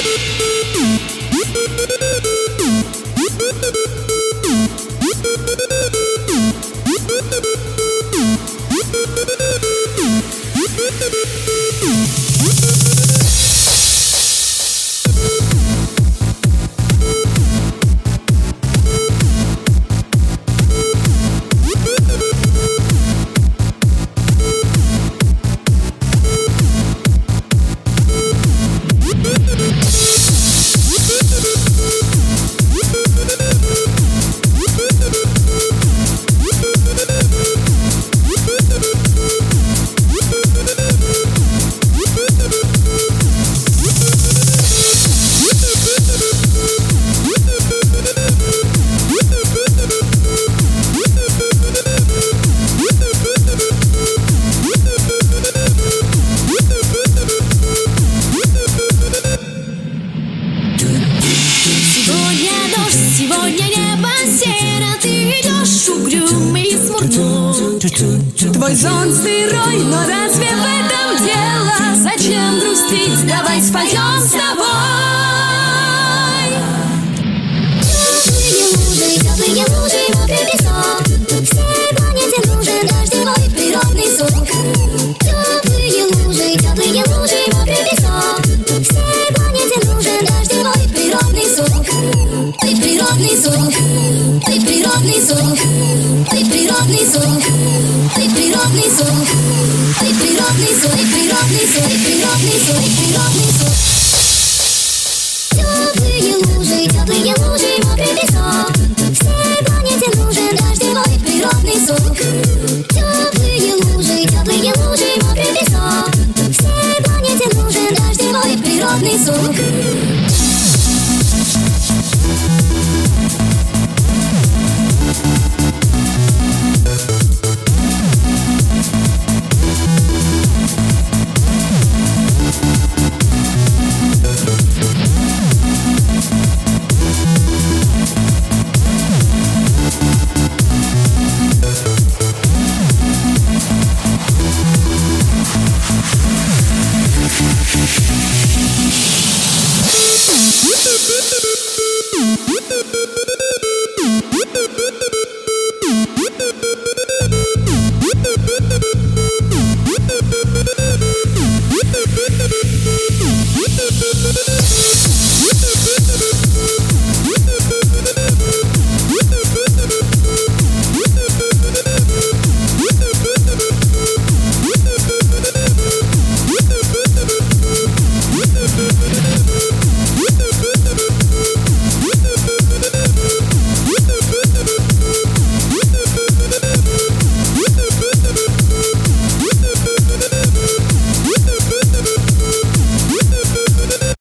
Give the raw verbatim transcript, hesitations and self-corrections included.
Сегодня небо серо, ты идешь угрюмый и смурной. Твой сон сырой, но разве в этом дело? Зачем грустить? Давай споем с тобой. Теплые лужи, теплые лужи, мокрый песок. Всей планете нужен дождевой природный сок. Теплые лужи, теплые лужи, мокрый песок. Всей планете нужен дождевой природный сок. Ой, природный сок, ой, природный сок, ой, природный сок, ой, природный сок, ой, природный сок, ой, природный сок, ой, природный сок, ой, природный сок. Теплые лужи, теплые лужи, мокрый песок. Всей планете нужен дождевой природный сок. Теплые лужи, теплые лужи, мокрый песок. Всей планете нужен дождевой природный сок.